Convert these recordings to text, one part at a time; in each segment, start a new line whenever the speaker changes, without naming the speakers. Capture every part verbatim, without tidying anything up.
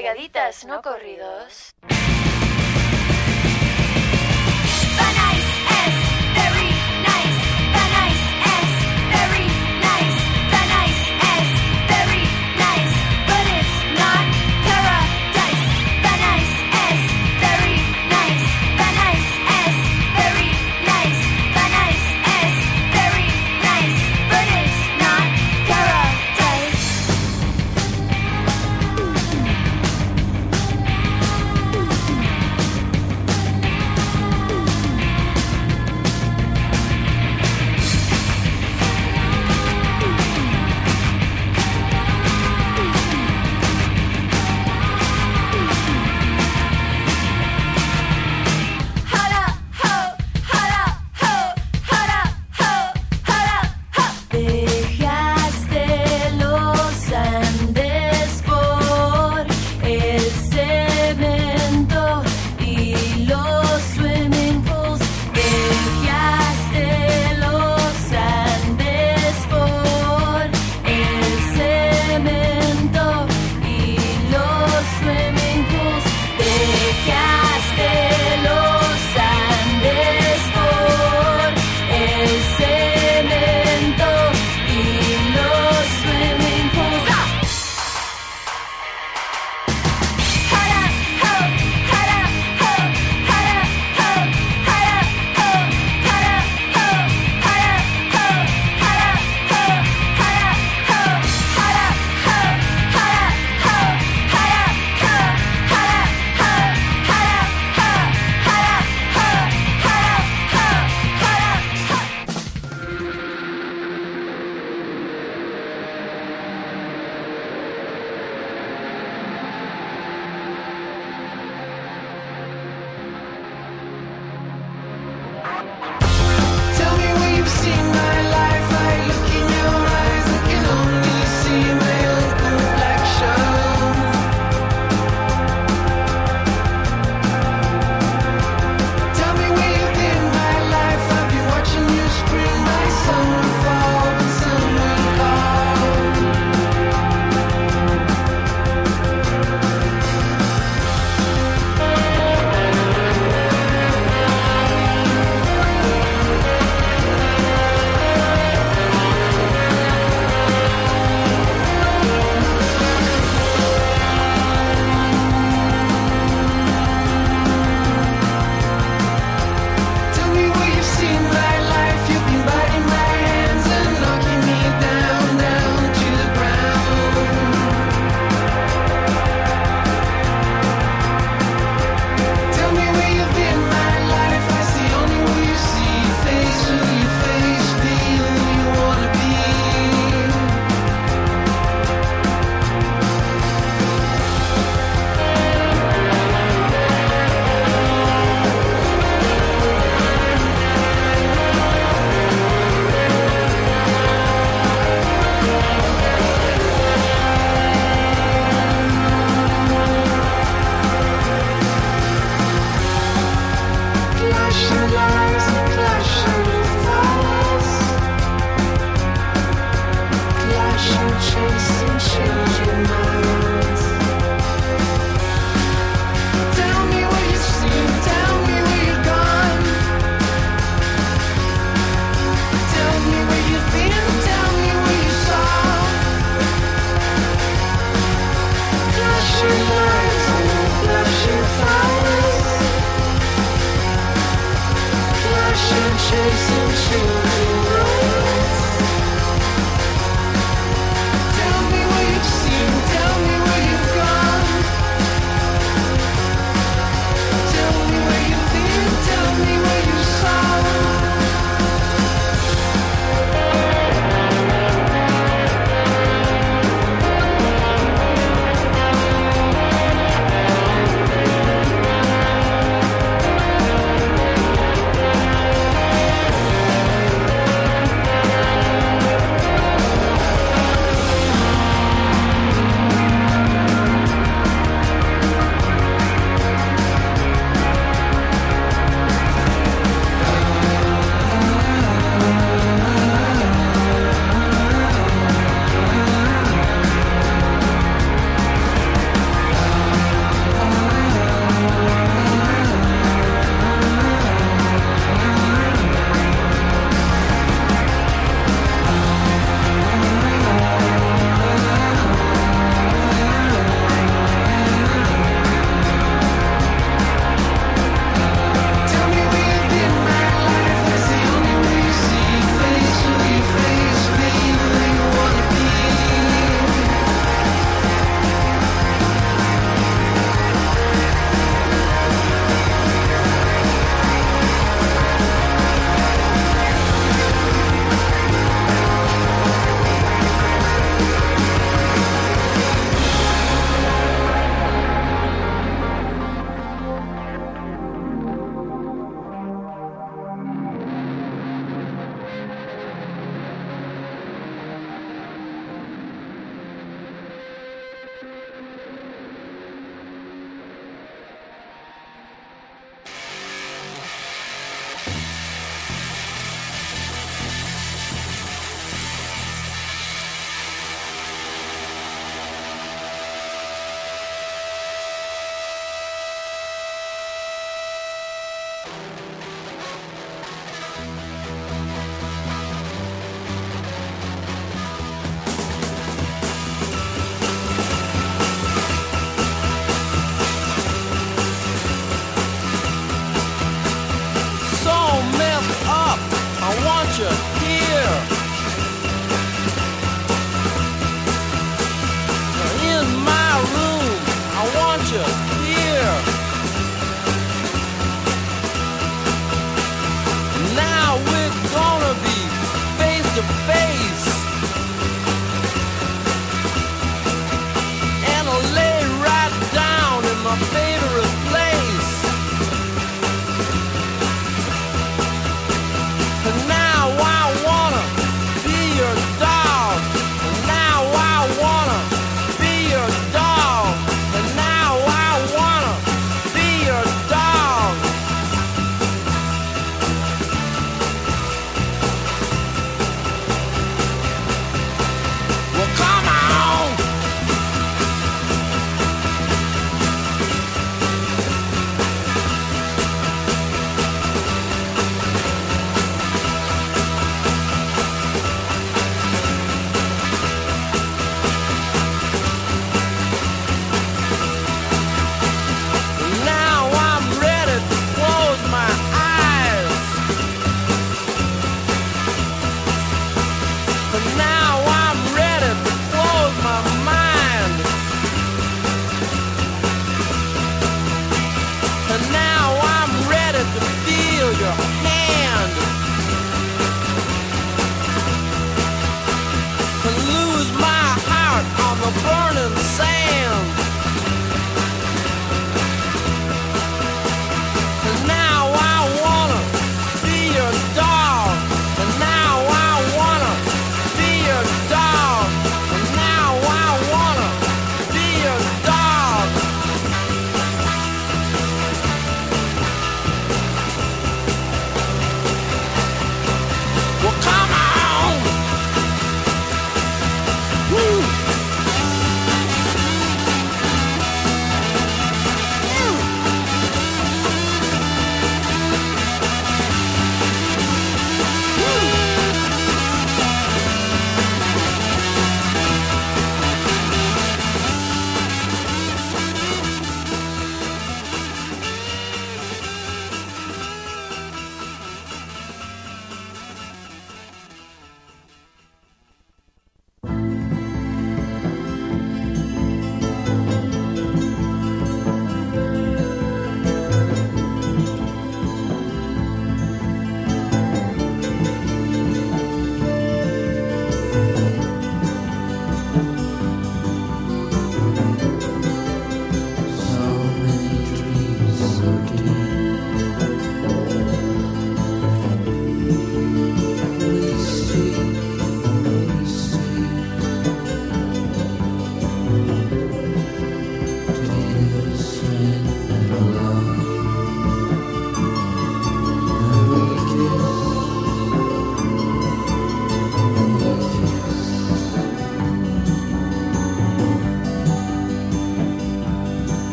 Pegaditas, no corridos.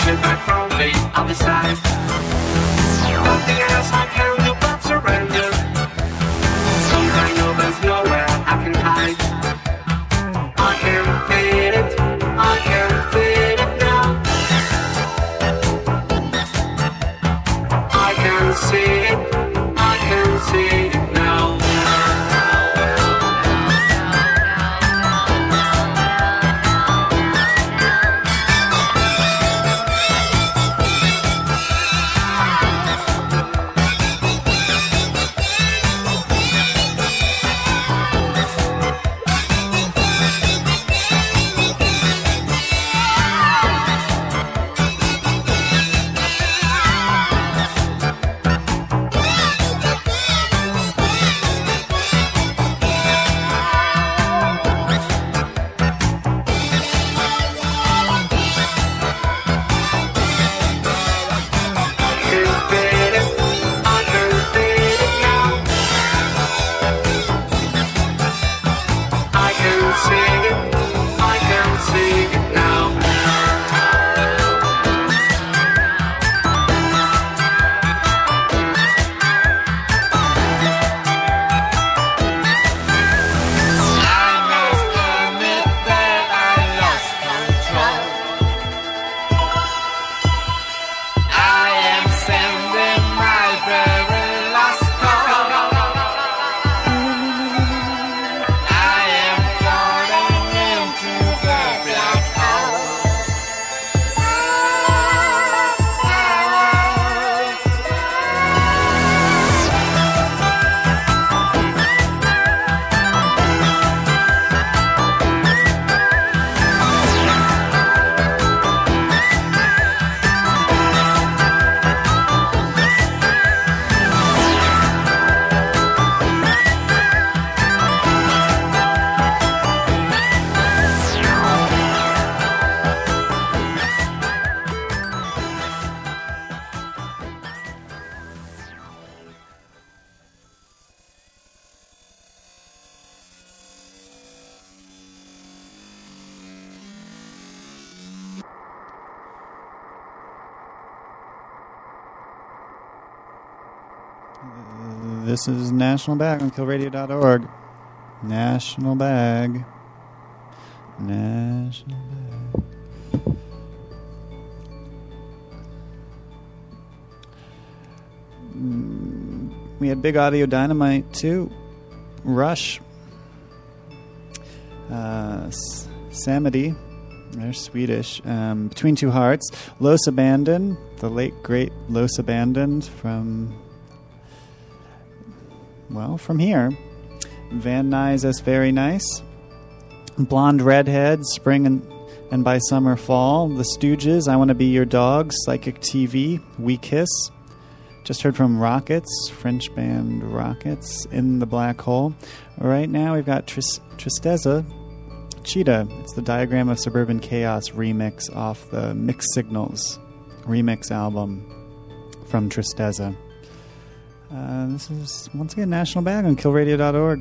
sit back from the other side. Nothing else I can do but surrender. Since I know there's nowhere I can hide. I can feel it, I can feel it now. I can see it, I can see it now.
This is National Bag on kill radio dot org. National Bag. National Bag. We had Big Audio Dynamite too. Rush. Uh, Samedi. They're Swedish. Um, Between Two Hearts. Los Abandoned. The late, great Los Abandoned from... Well, from here. Van Nuys, That's Very Nice. Blonde Redhead, Spring and, and By Summer Fall. The Stooges, I Want to Be Your Dog. Psychic T V, We Kiss. Just heard from Rockets, French band Rockets, In the Black Hole. Right now we've got Tris- Tristeza, Cheetah. It's the Diagram of Suburban Chaos remix off the Mixed Signals remix album from Tristeza. Uh, this is, once again, National Bag on kill radio dot org.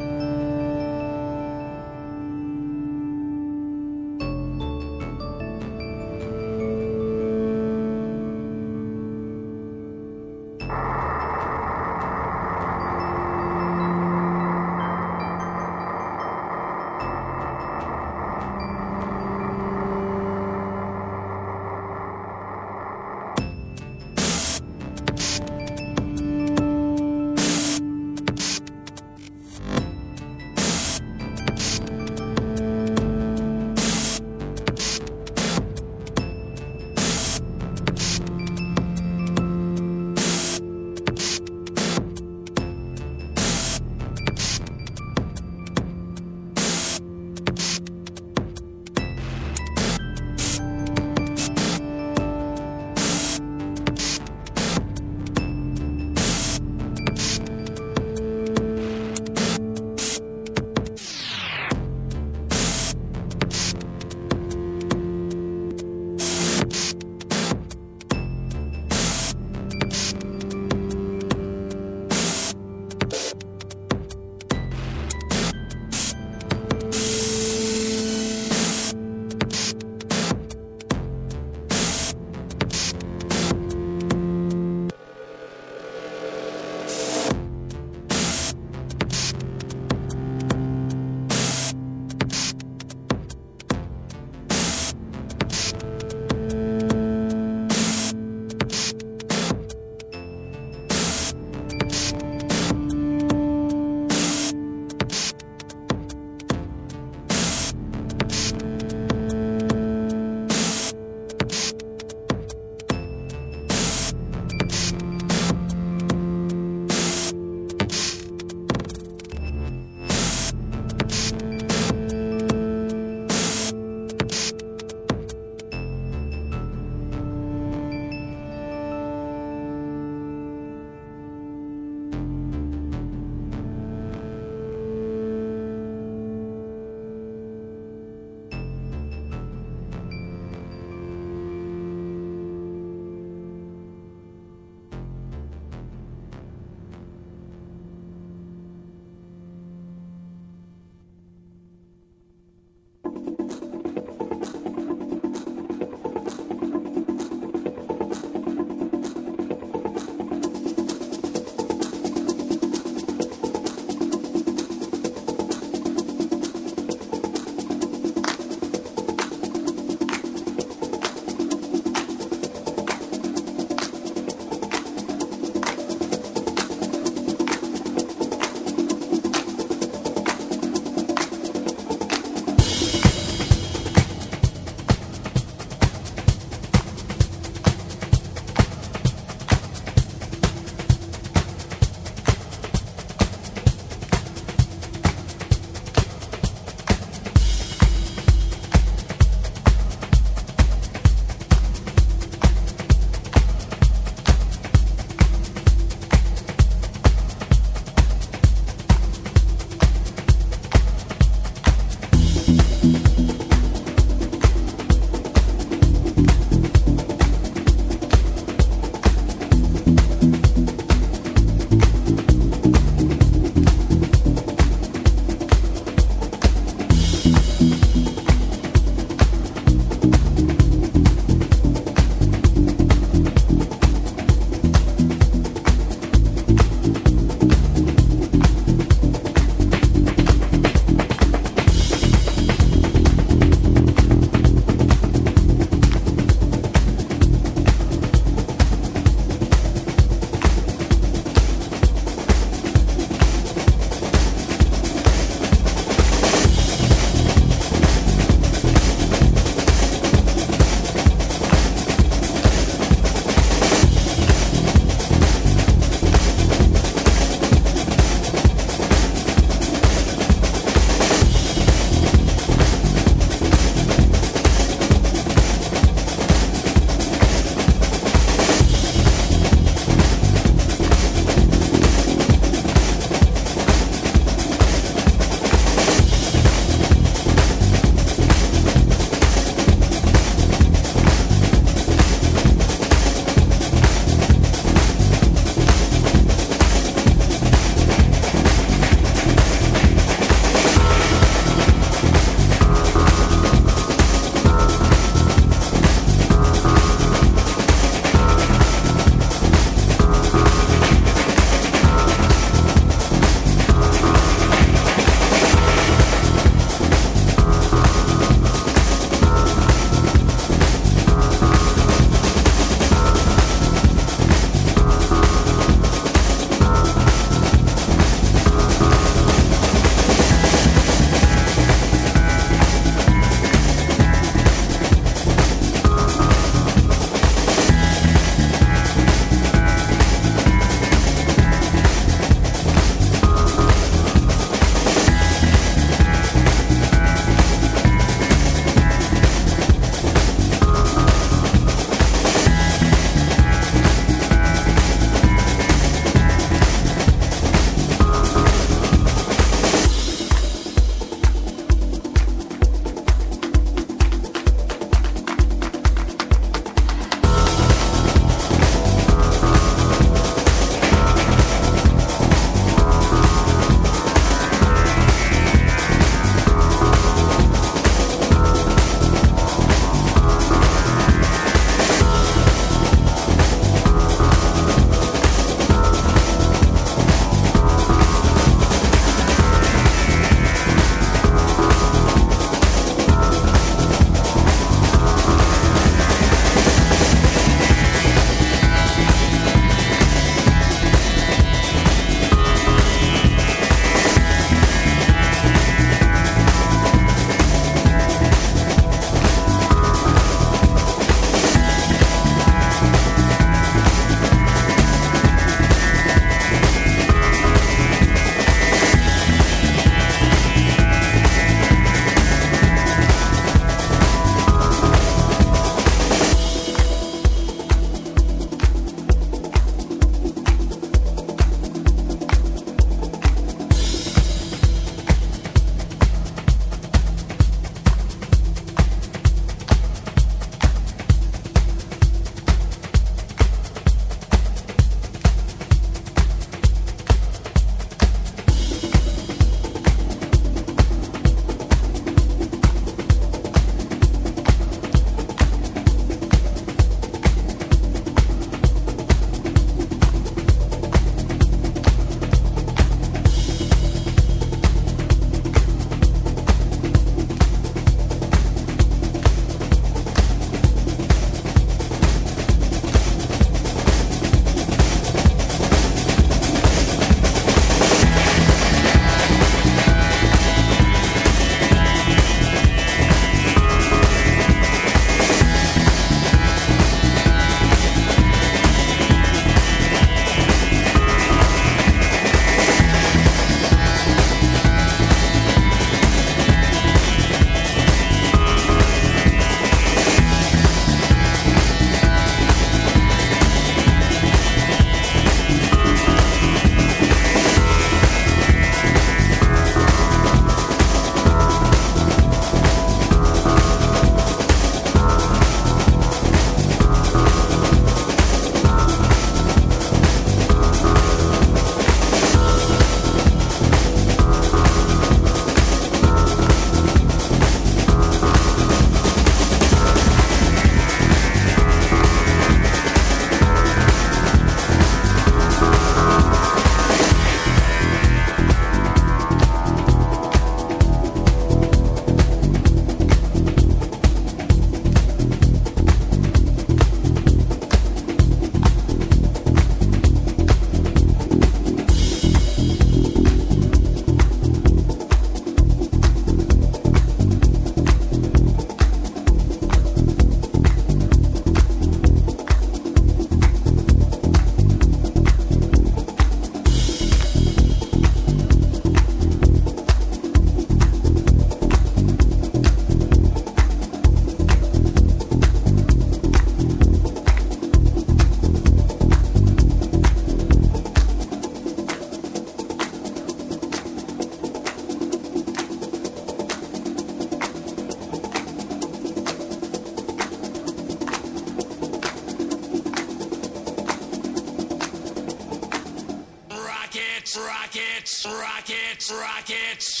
rockets, rockets, rockets, rockets.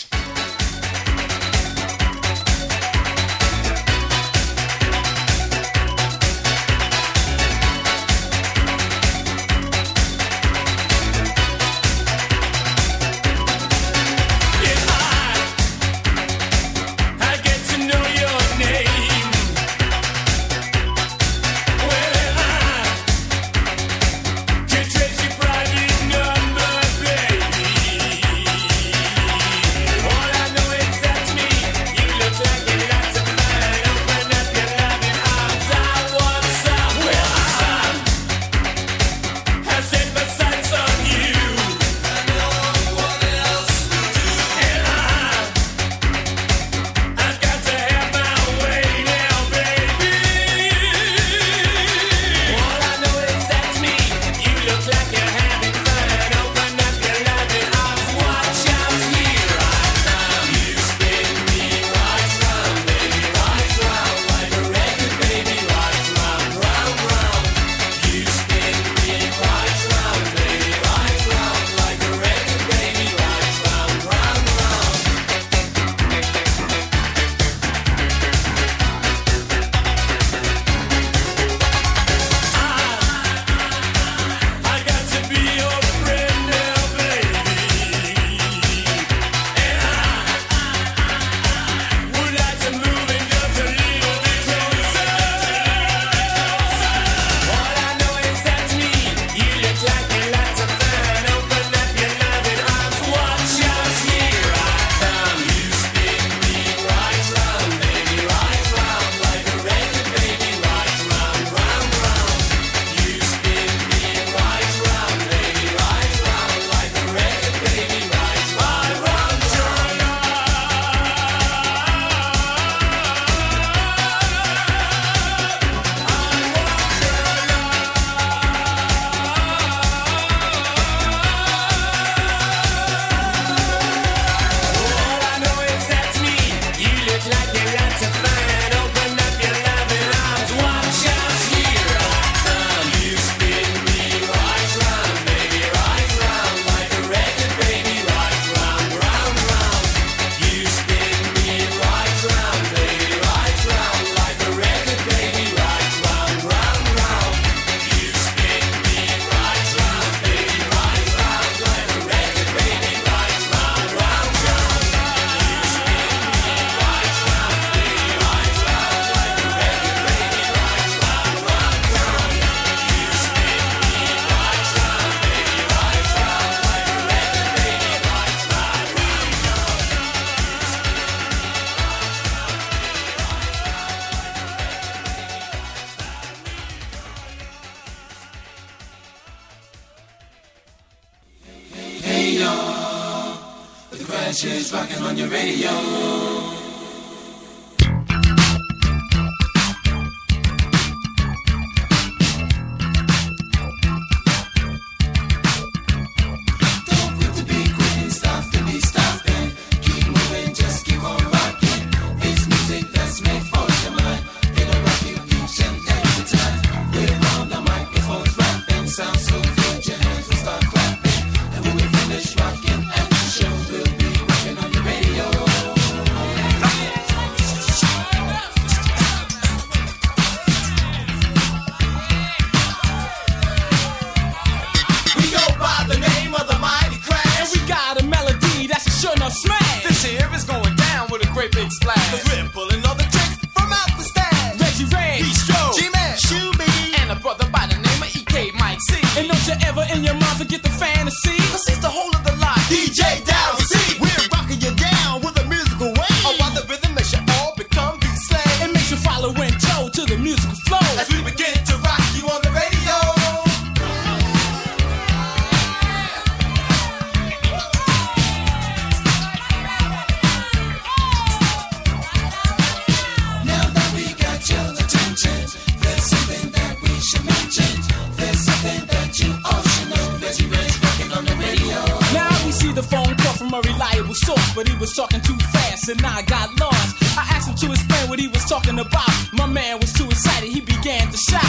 She's rocking on your radio.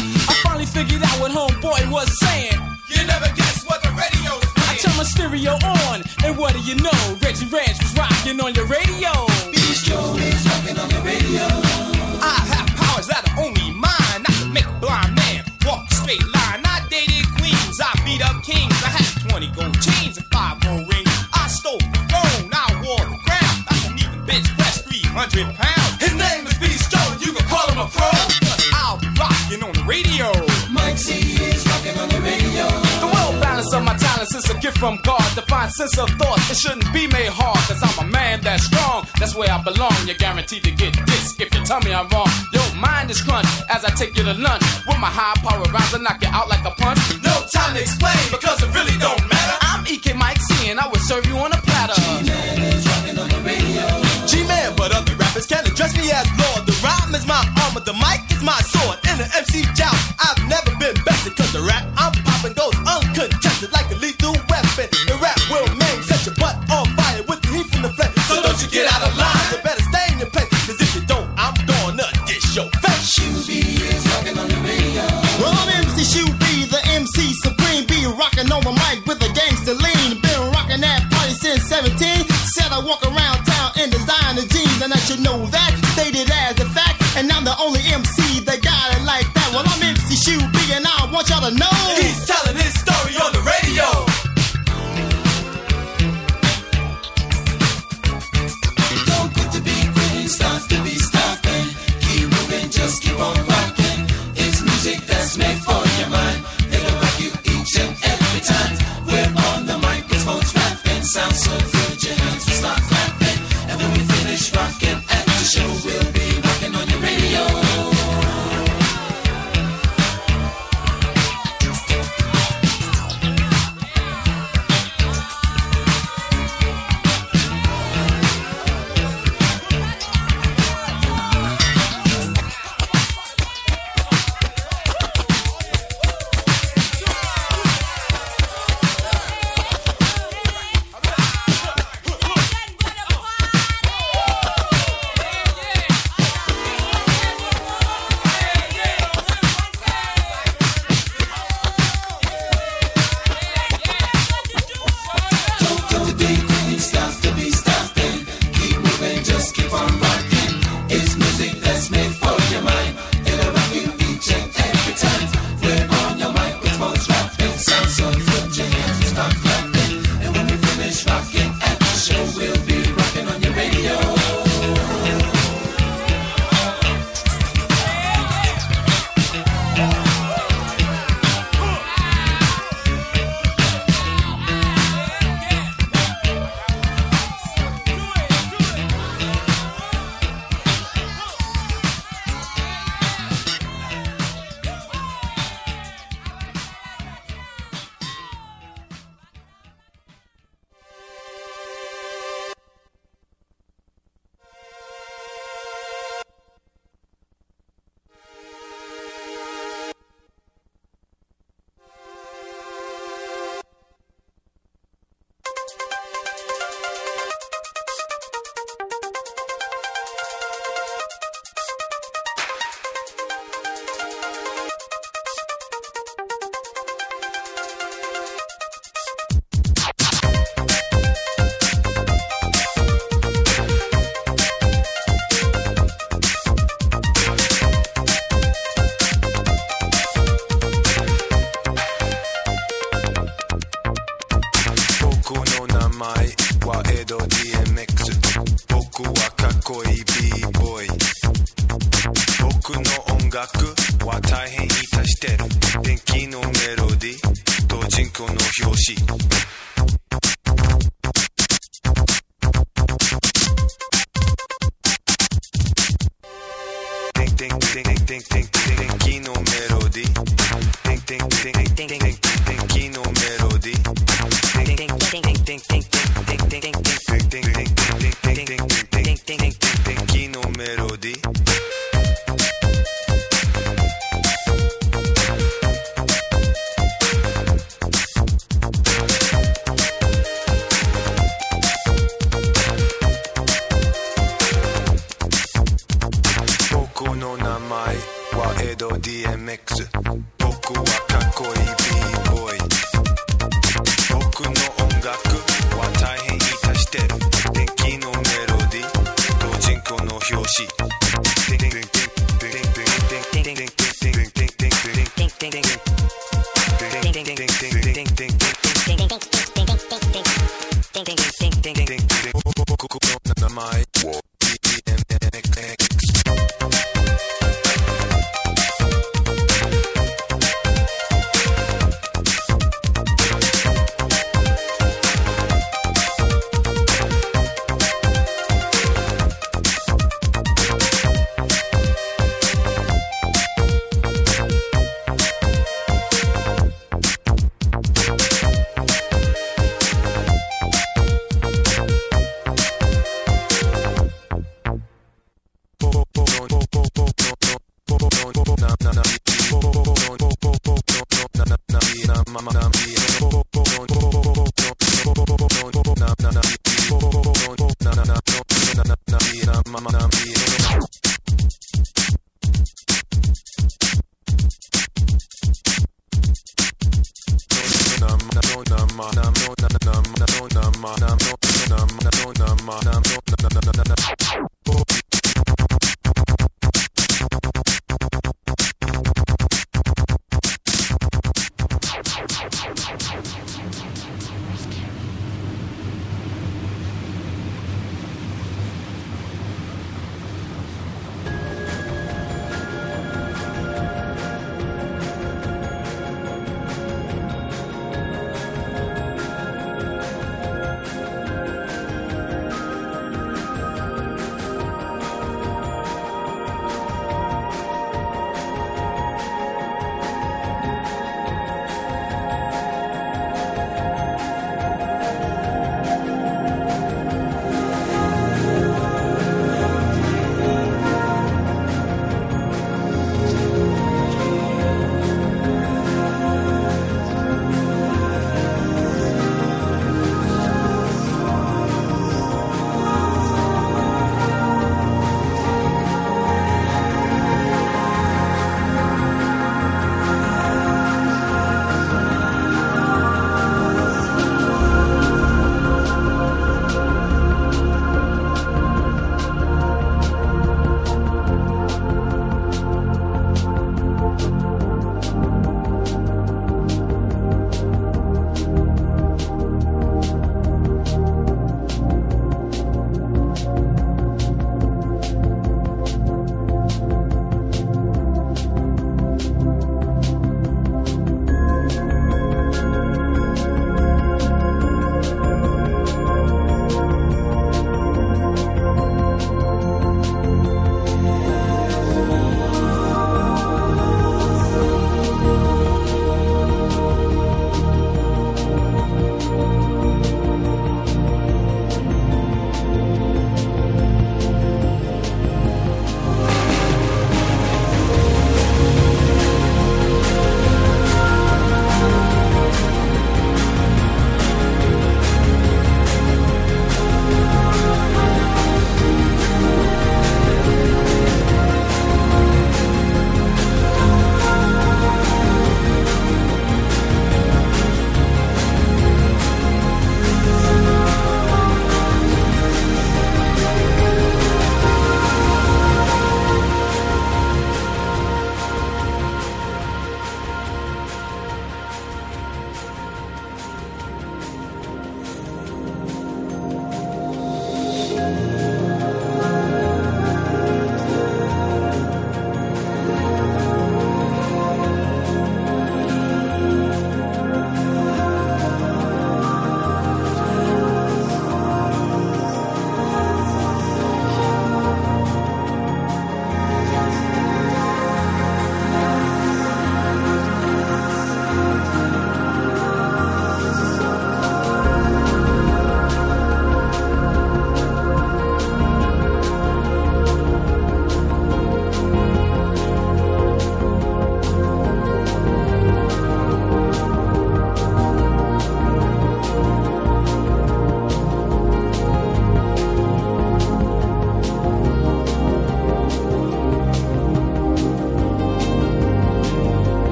Stereo Reggie Ranch was rocking on your radio.
Bistro is rocking on your radio.
I have powers that are only mine. I can make a blind man walk a straight line. I dated queens, I beat up kings. I had twenty gold chains and five gold rings. I stole the throne, I wore the crown. I can even bench press three hundred pounds. His name is Bistro, you can call him a pro. I'll be rocking on the radio.
Mike C is rocking on your radio.
The well balance of my talents is a gift from God. To find sense of thought, it shouldn't be made hard. Cause I'm a man that's strong, that's where I belong. You're guaranteed to get this if you tell me I'm wrong. Your mind is crunch as I take you to lunch. With my high power rounds, I knock you out like a punch. No time to explain because it really don't matter. I'm E K Mike C and I will serve you on a platter.
G-Man is rocking on your radio.
G-Man, but other rappers can't address me as Lord. The rhyme is my armor, the mic is my sword. In the M C joust, I've never been bested. Cause the rap I'm popping goes uncontested like a lethal weapon. The rap will maim, set your butt on fire with the heat from the flame. So don't you get out of line, you better stay in your place. Cause if you don't, I'm gonna dish your face.
Shoebie is rocking on your radio.
Well, I'm M C Shoebie, the M C Supreme. Be rocking on the mic with a gangster lean. Been rocking that party since seventeen. Said I walk around town in designer jeans. And I should know that, stated as a fact. And I'm the only M C that got it like that. Well, I'm M C Shoebie and I want y'all to know
he's telling his story on the radio.
Don't quit the beat when it starts to be stopping. Keep moving, just keep on rocking. It's music that's made for your mind. It'll rock you each and every time. We're on the microphones rapping. Sounds so good, your hands will start clapping. And when we finish rocking at the show, we'll be rocking on your radio.
ディーエムエックス 僕はかっこいい B-boy 僕の音楽は大変に達してる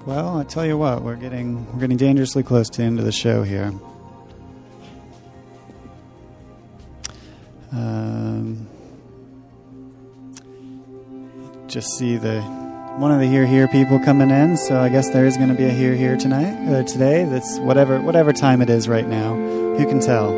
Well, I tell you what, we're getting we're getting dangerously close to the end of the show here. Um, just see the one of the Here Here people coming in, so I guess there is going to be a Here Here tonight, uh, today. That's whatever whatever time it is right now. Who can tell?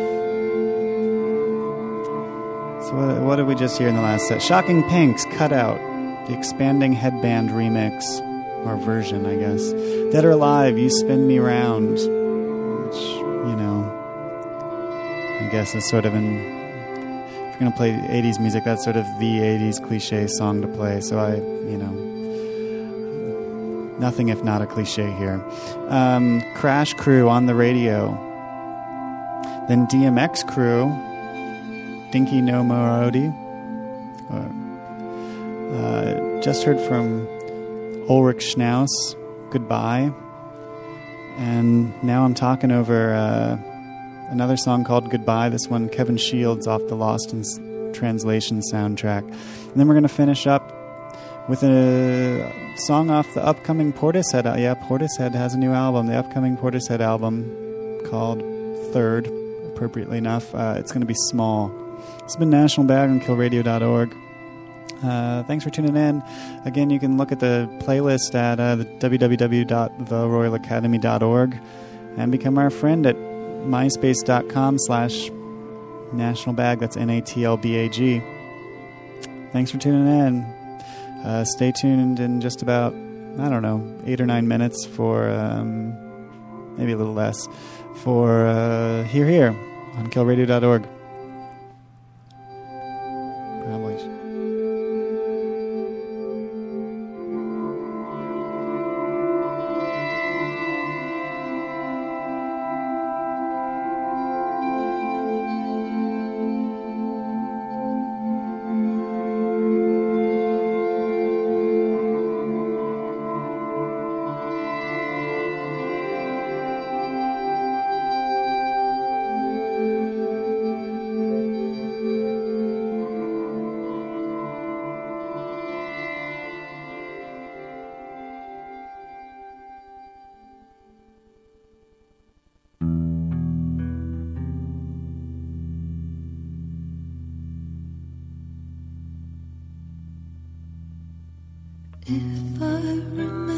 So what, what did we just hear in the last set? Shocking Pinks, Cut Out, the Expanding Headband remix, or version, I guess. Dead or Alive, You Spin Me Round, which, you know, I guess is sort of an, if you're going to play eighties music, that's sort of the eighties cliche song to play, so I, you know, nothing if not a cliche here. Um, Crash Crew, On the Radio. Then D M X Crew, Dinky No Morodi. Uh, uh, just heard from Ulrich Schnaus, Goodbye. And now I'm talking over uh, another song called Goodbye. This one, Kevin Shields, off the Lost in Translation soundtrack. And then we're going to finish up with a song off the upcoming Portishead. Uh, yeah, Portishead has a new album. The upcoming Portishead album called Third, appropriately enough. Uh, it's going to be small. It's been National Bag on kill radio dot org. Uh, thanks for tuning in. Again, you can look at the playlist at uh, the w w w dot the royal academy dot org and become our friend at myspace dot com slash national bag. That's N A T L B A G. Thanks for tuning in. Uh, stay tuned in just about, I don't know, eight or nine minutes for, um, maybe a little less, for uh, Here Here on kill radio dot org. Probably.
If I remember